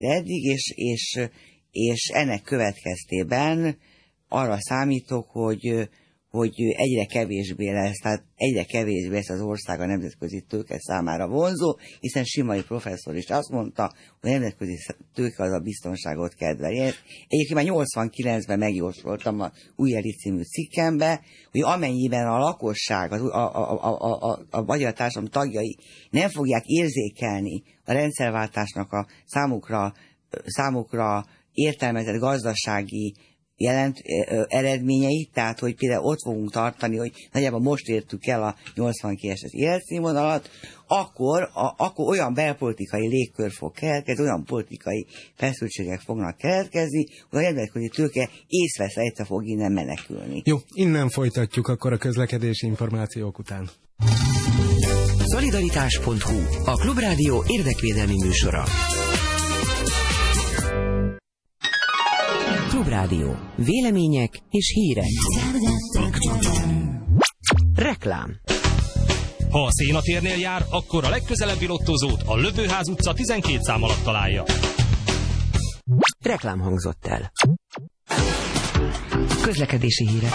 eddig, és ennek következtében arra számítok, hogy egyre kevésbé lesz, tehát egyre kevésbé lesz az ország a nemzetközi tőke számára vonzó, hiszen Simai professzor is azt mondta, hogy a nemzetközi tőke az a biztonságot kedveli. Egyébként már 89-ben megjósoltam a Új Elit című cikkembe, hogy amennyiben a lakosság, a magyar társadalom tagjai nem fogják érzékelni a rendszerváltásnak a számukra értelmezett gazdasági eredményeit, tehát hogy például ott fogunk tartani, hogy nagyjából most értük el a 82-es életszínvonalat, akkor olyan belpolitikai légkör fog keletkezni, olyan politikai feszültségek fognak keletkezni, hogy a nemzetközi tőke észveszejtve fog innen menekülni. Jó, innen folytatjuk akkor a közlekedési információk után. Szolidaritás.hu, a Klubrádió érdekvédelmi műsora. Klubrádió. Vélemények és hírek. Reklám. Ha a Szénatérnél jár, akkor a legközelebbi lottozót a Lövőház utca 12 szám alatt találja. Reklám hangzott el. Közlekedési hírek.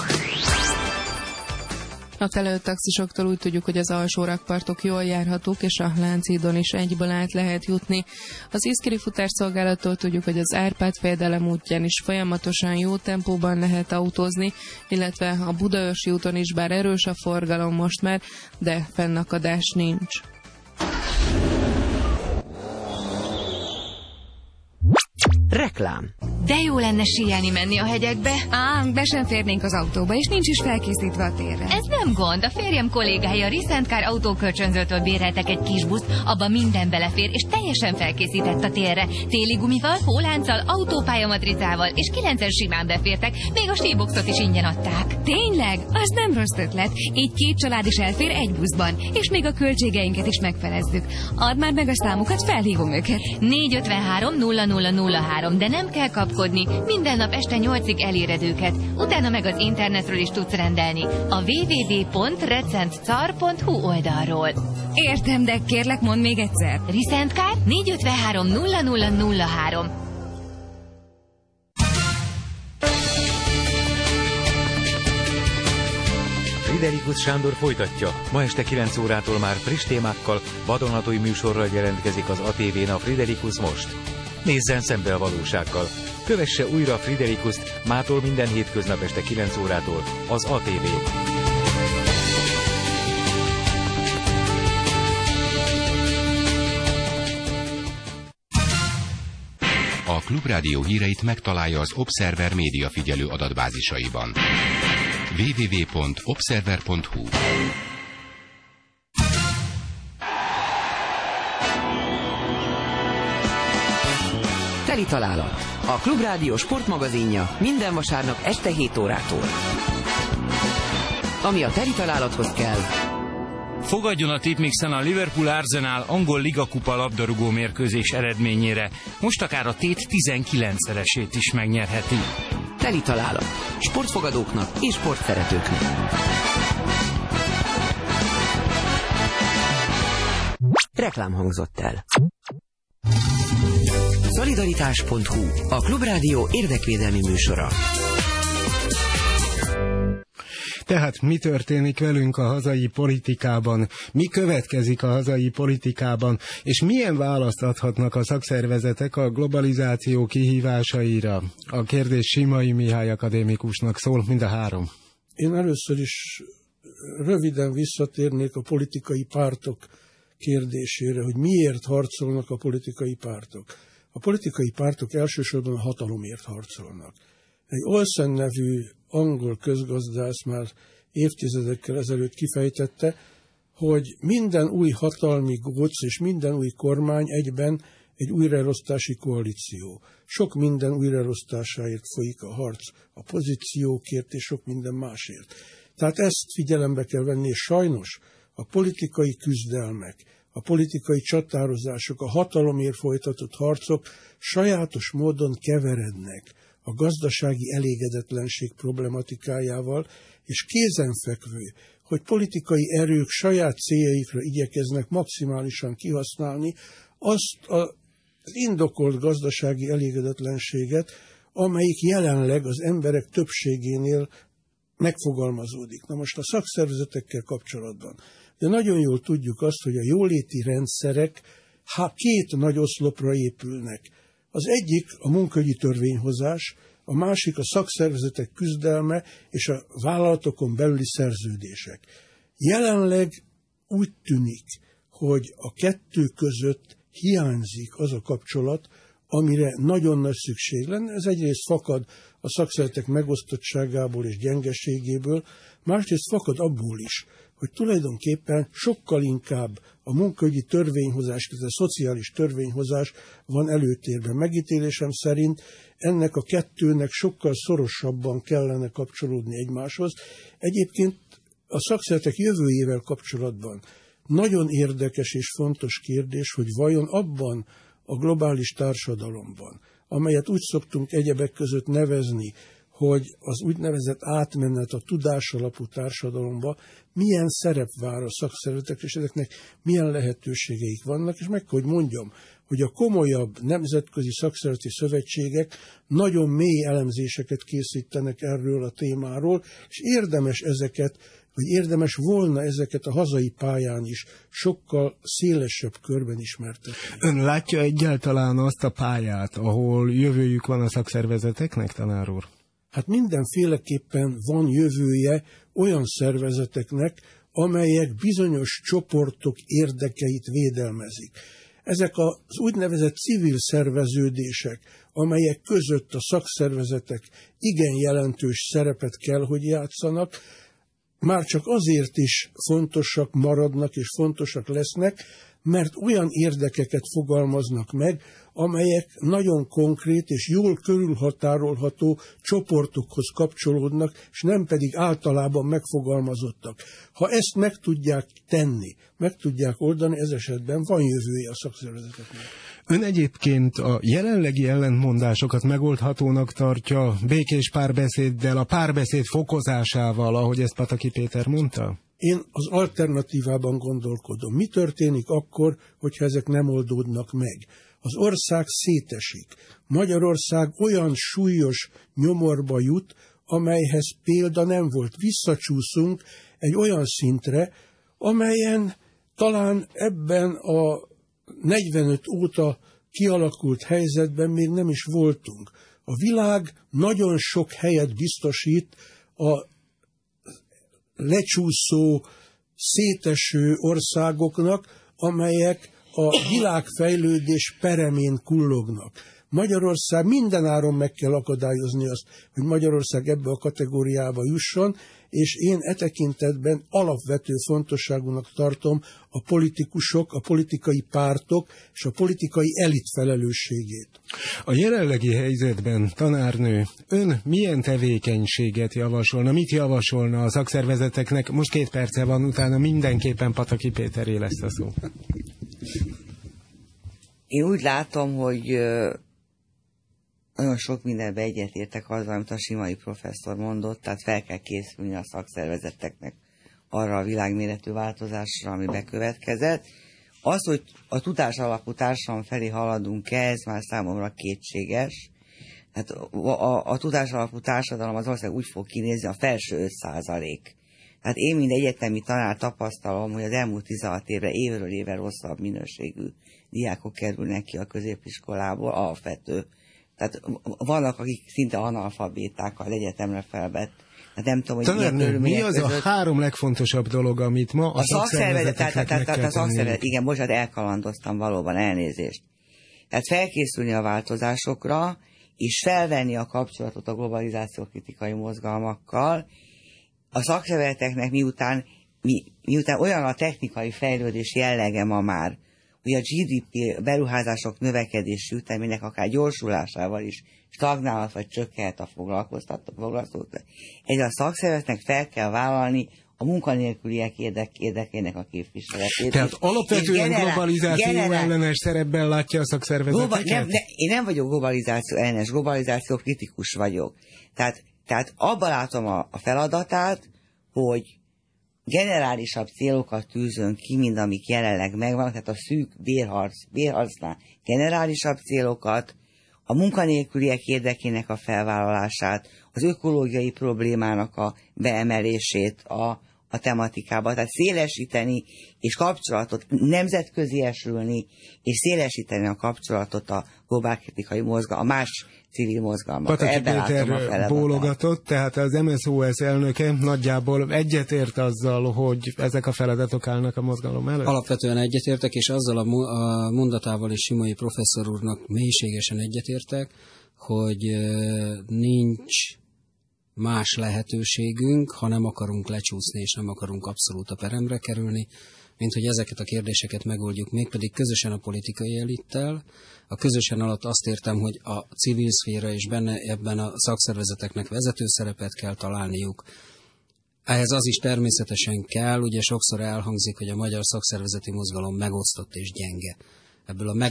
A telőtaxisoktól úgy tudjuk, hogy az alsó rakpartok jól járhatók, és a Lánchídon is egyből át lehet jutni. Az Iszkiri futárszolgálattól tudjuk, hogy az Árpád-fejedelem útján is folyamatosan jó tempóban lehet autózni, illetve a Budaörsi úton is, bár erős a forgalom most már, de fennakadás nincs. Reklám. De jó lenne síelni menni a hegyekbe. Be sem férnénk az autóba, és nincs is felkészítve a térre. Ez nem gond. A férjem kollégái a Recent Car autókölcsönzőtől béreltek egy kis buszt, abban minden belefér, és teljesen felkészített a térre. Téli gumival, hólánccal, autópályamatricával, és 9-en simán befértek, még a síboxot is ingyen adták. Tényleg? Az nem rossz ötlet. Így 2 család is elfér egy buszban, és még a költségeinket is megfelezzük. Add már meg a számukat, felhívom őket. 453 0003, de nem kell kapkodni, minden nap este 8-ig eléred őket. Utána meg az internetről is tudsz rendelni. A www.recentcar.hu oldalról. Értem, de kérlek, mondd még egyszer. Recent Car 453 0003. Friderikus Sándor folytatja. Ma este 9 órától már friss témákkal, vadonatúj műsorral jelentkezik az ATV-n a Friderikus most. Nézzen szembe a valósággal. Kövesse újra Friderikuszt mától minden hétköznap este 9 órától az ATV-n. A Klubrádió híreit megtalálja az Observer média figyelő adatbázisaiban. www.observer.hu. Teli találat. A Klubrádió sportmagazinja minden vasárnap este 7 órától. Ami a teli találathoz kell. Fogadjon a Tipmixen a Liverpool Arsenal angol ligakupa labdarúgó mérkőzés eredményére. Most akár a tét 19-szeresét is megnyerheti. Teli találat. Sportfogadóknak és sportszeretőknek. Reklám hangzott el. Szolidaritás.hu, a Klubrádió érdekvédelmi műsora. Tehát mi történik velünk a hazai politikában, mi következik a hazai politikában, és milyen választ adhatnak a szakszervezetek a globalizáció kihívásaira? A kérdés Simai Mihály akadémikusnak szól, mind a három. Én először is röviden visszatérnék a politikai pártok kérdésére, hogy miért harcolnak a politikai pártok. A politikai pártok elsősorban a hatalomért harcolnak. Egy Olsen nevű angol közgazdász már évtizedekkel ezelőtt kifejtette, hogy minden új hatalmi góc és minden új kormány egyben egy újraelosztási koalíció. Sok minden újraelosztásáért folyik a harc, a pozíciókért és sok minden másért. Tehát ezt figyelembe kell venni, és sajnos a politikai küzdelmek, a politikai csatározások, a hatalomért folytatott harcok sajátos módon keverednek a gazdasági elégedetlenség problematikájával, és kézenfekvő, hogy politikai erők saját céljaikra igyekeznek maximálisan kihasználni azt a indokolt gazdasági elégedetlenséget, amelyik jelenleg az emberek többségénél megfogalmazódik. Na most a szakszervezetekkel kapcsolatban. De nagyon jól tudjuk azt, hogy a jóléti rendszerek két nagy oszlopra épülnek. Az egyik a munkaügyi törvényhozás, a másik a szakszervezetek küzdelme és a vállalatokon belüli szerződések. Jelenleg úgy tűnik, hogy a kettő között hiányzik az a kapcsolat, amire nagyon nagy szükség lenne. Ez egyrészt fakad a szakszervezetek megosztottságából és gyengeségéből, másrészt fakad abból is, hogy tulajdonképpen sokkal inkább a munkaügyi törvényhozás, ez a szociális törvényhozás van előtérben. Megítélésem szerint ennek a kettőnek sokkal szorosabban kellene kapcsolódni egymáshoz. Egyébként a szakszervezetek jövőjével kapcsolatban nagyon érdekes és fontos kérdés, hogy vajon abban a globális társadalomban, amelyet úgy szoktunk egyebek között nevezni, hogy az úgynevezett átmenet a tudásalapú társadalomba milyen szerep vár a szakszervezetek, és ezeknek milyen lehetőségeik vannak, és meg hogy mondjam, hogy a komolyabb nemzetközi szakszervezeti szövetségek nagyon mély elemzéseket készítenek erről a témáról, és érdemes volna ezeket a hazai pályán is sokkal szélesebb körben ismertetni. Ön látja egyáltalán azt a pályát, ahol jövőjük van a szakszervezeteknek, tanár úr? Hát mindenféleképpen van jövője olyan szervezeteknek, amelyek bizonyos csoportok érdekeit védelmezik. Ezek az úgynevezett civil szerveződések, amelyek között a szakszervezetek igen jelentős szerepet kell, hogy játszanak, már csak azért is fontosak maradnak és fontosak lesznek, mert olyan érdekeket fogalmaznak meg, amelyek nagyon konkrét és jól körülhatárolható csoportokhoz kapcsolódnak, és nem pedig általában megfogalmazottak. Ha ezt meg tudják tenni, meg tudják oldani, ez esetben van jövője a szakszervezeteknek. Ön egyébként a jelenlegi ellentmondásokat megoldhatónak tartja békés párbeszéddel, a párbeszéd fokozásával, ahogy ezt Pataki Péter mondta? Én az alternatívában gondolkodom. Mi történik akkor, hogyha ezek nem oldódnak meg? Az ország szétesik. Magyarország olyan súlyos nyomorba jut, amelyhez példa nem volt. Visszacsúszunk egy olyan szintre, amelyen talán ebben a 45 óta kialakult helyzetben még nem is voltunk. A világ nagyon sok helyet biztosít a lecsúszó, széteső országoknak, amelyek a világfejlődés peremén kullognak. Magyarország mindenáron meg kell akadályozni azt, hogy Magyarország ebbe a kategóriába jusson, és én e tekintetben alapvető fontosságúnak tartom a politikusok, a politikai pártok és a politikai elit felelősségét. A jelenlegi helyzetben, tanárnő, ön milyen tevékenységet javasolna, mit javasolna a szakszervezeteknek? Most 2 perce van, utána mindenképpen Pataki Péteré lesz a szó. Én úgy látom, hogy nagyon sok mindenben egyetértek azzal, amit a Simai professzor mondott, tehát fel kell készülni a szakszervezeteknek arra a világméretű változásra, ami bekövetkezett. Az, hogy a tudás alapú társadalom felé haladunk-e, ez már számomra kétséges. Hát a tudás alapú társadalom az ország úgy fog kinézni, a felső 5%. Hát én, mint egyetemi tanár tapasztalom, hogy az elmúlt 16 évre évről évre rosszabb minőségű diákok kerülnek ki a középiskolából, alapvető. Tehát vannak, akik szinte analfabétákkal egyetemre felvett. Hát nem tudom, hogy tanárnő, mi az között... a 3 legfontosabb dolog, amit ma a szakszervezeteknek meg kell tenni? Igen, bocsánat, elkalandoztam valóban, elnézést. Tehát felkészülni a változásokra, és felvenni a kapcsolatot a globalizáció kritikai mozgalmakkal. A szakszervezeteknek miután olyan a technikai fejlődés jellege ma már, hogy a GDP beruházások növekedési ütemének akár gyorsulásával is stagnálhat vagy csökkent a foglalkoztatók. Ez a szakszervezetnek fel kell vállalni a munkanélküliek érdekének a képviseletét. Tehát alapvetően globalizáció ellenes szerepben látja a szakszervezeteket? Én nem vagyok globalizáció ellenes, globalizáció kritikus vagyok. Tehát abban látom a feladatát, hogy generálisabb célokat tűzön ki, mint amik jelenleg megvannak, tehát a szűk bérharcnál generálisabb célokat, a munkanélküliek érdekének a felvállalását, az ökológiai problémának a beemelését a tematikába, tehát szélesíteni és kapcsolatot, nemzetköziesülni, és szélesíteni a kapcsolatot a globálkritikai a más civil mozgalmak. Pataki Péter bólogatott, tehát az MSZOS elnöke nagyjából egyetért azzal, hogy ezek a feladatok állnak a mozgalom előtt? Alapvetően egyetértek, és azzal a mondatával is Simai professzor úrnak mélységesen egyetértek, hogy nincs más lehetőségünk, ha nem akarunk lecsúszni, és nem akarunk abszolút a peremre kerülni, mint hogy ezeket a kérdéseket megoldjuk, mégpedig közösen a politikai elittel. A közösen alatt azt értem, hogy a civil szféra és ebben a szakszervezeteknek vezető szerepet kell találniuk. Ehhez az is természetesen kell, ugye sokszor elhangzik, hogy a magyar szakszervezeti mozgalom megosztott és gyenge. Ebből a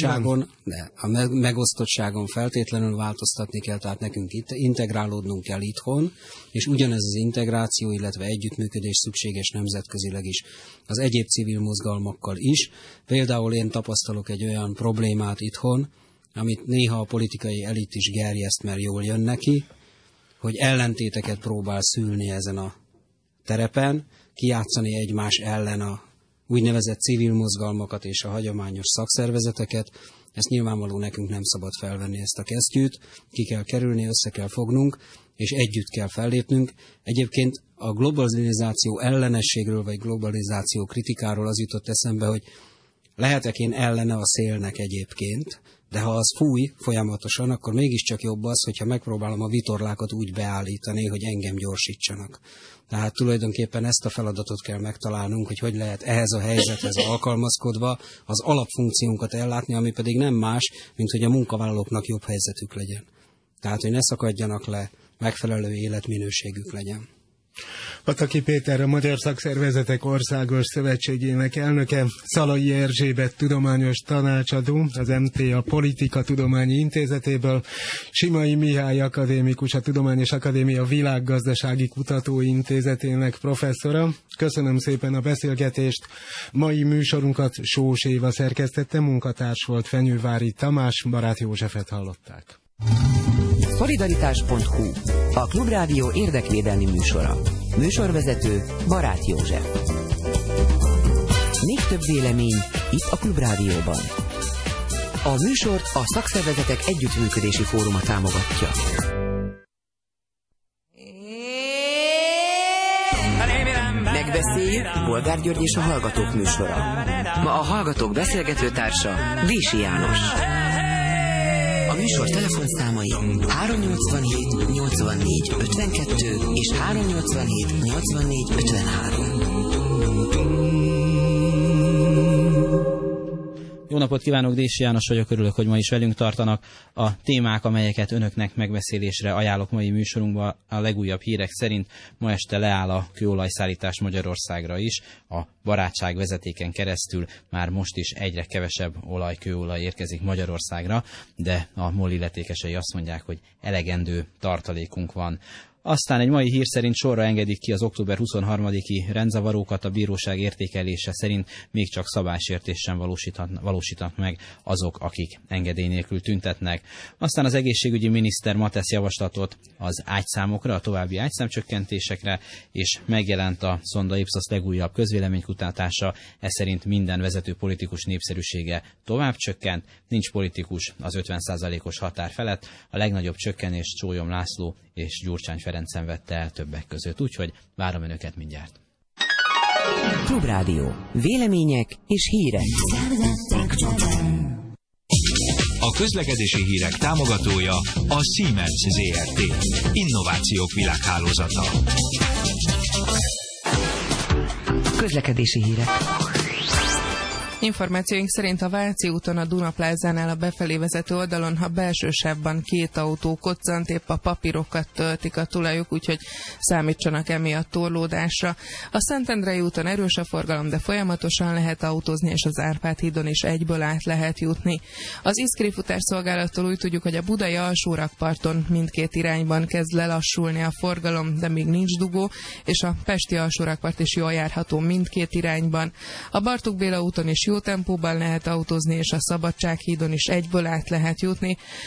megosztottságon feltétlenül változtatni kell, tehát nekünk integrálódnunk kell itthon, és ugyanez az integráció, illetve együttműködés szükséges nemzetközileg is, az egyéb civil mozgalmakkal is. Például én tapasztalok egy olyan problémát itthon, amit néha a politikai elit is gerjeszt, mert jól jön neki, hogy ellentéteket próbál szülni ezen a terepen, kijátszani egymás ellen a úgynevezett civil mozgalmakat és a hagyományos szakszervezeteket. Ezt nyilvánvaló nekünk nem szabad felvenni ezt a kesztyűt, ki kell kerülni, össze kell fognunk, és együtt kell fellépnünk. Egyébként a globalizáció ellenességről, vagy globalizáció kritikáról az jutott eszembe, hogy lehetek én ellene a szélnek egyébként, de ha az fúj folyamatosan, akkor mégiscsak jobb az, hogyha megpróbálom a vitorlákat úgy beállítani, hogy engem gyorsítsanak. Tehát tulajdonképpen ezt a feladatot kell megtalálnunk, hogy lehet ehhez a helyzethez alkalmazkodva az alapfunkciónkat ellátni, ami pedig nem más, mint hogy a munkavállalóknak jobb helyzetük legyen. Tehát, hogy ne szakadjanak le, megfelelő életminőségük legyen. Pataki Péter, a Magyar Szakszervezetek Országos Szövetségének elnöke, Szalai Erzsébet tudományos tanácsadó, az MTA Politika Tudományi Intézetéből, Simai Mihály akadémikus, a Tudományos Akadémia Világgazdasági Kutatóintézetének professzora. Köszönöm szépen a beszélgetést. Mai műsorunkat Sós Éva szerkesztette, munkatárs volt Fenyővári Tamás, Barát Józsefet hallották. Szolidaritás.hu, a Klubrádió érdekvédelmi műsora. Műsorvezető Barát József. Még több vélemény itt a Klubrádióban. A műsort a Szakszervezetek Együttműködési Fóruma támogatja. Megbeszéljük, Bolgár György és a Hallgatók műsora. Ma a Hallgatók beszélgetőtársa Dési János. A műsor telefonszámai 387 84 52 és 387 84 53. Jó napot kívánok, Dési János vagyok, örülök, hogy ma is velünk tartanak. A témák, amelyeket önöknek megbeszélésre ajánlok mai műsorunkban, a legújabb hírek szerint ma este leáll a kőolajszállítás Magyarországra is. A barátság vezetéken keresztül már most is egyre kevesebb kőolaj érkezik Magyarországra, de a MOL illetékesei azt mondják, hogy elegendő tartalékunk van. Aztán egy mai hír szerint sorra engedik ki az október 23-i rendzavarókat, a bíróság értékelése szerint még csak szabálysértésen valósítanak meg azok, akik engedély nélkül tüntetnek. Aztán az egészségügyi miniszter ma tesz javaslatot az ágyszámokra, a további ágyszámcsökkentésekre, és megjelent a Szonda Ipsos legújabb közvéleménykutatása, ez szerint minden vezető politikus népszerűsége tovább csökkent, nincs politikus az 50%-os határ felett, a legnagyobb csökkenést Csólyom László és Gyurcsány Ferenc szenvedte el többek között, úgyhogy várom önöket mindjárt. Klubrádió. Vélemények és hírek. A közlekedési hírek támogatója a Siemens Zrt. Innovációk világhálózata. Közlekedési hírek. Információink szerint a Váci úton a Dunaplázánál a befelé vezető oldalon a belső sávban 2 autó koccant, épp a papírokat töltik a tulajok, úgyhogy számítsanak emiatt torlódásra. A Szentendrei úton erős a forgalom, de folyamatosan lehet autózni, és az Árpád hídon is egyből át lehet jutni. Az Iszkiri futárszolgálattól úgy tudjuk, hogy a budai alsórakparton mindkét irányban kezd lelassulni a forgalom, de még nincs dugó, és a pesti alsórakpart is jól járható mindkét irányban. A Bartók Béla úton is jó tempóban lehet autózni, és a Szabadsághídon is egyből át lehet jutni.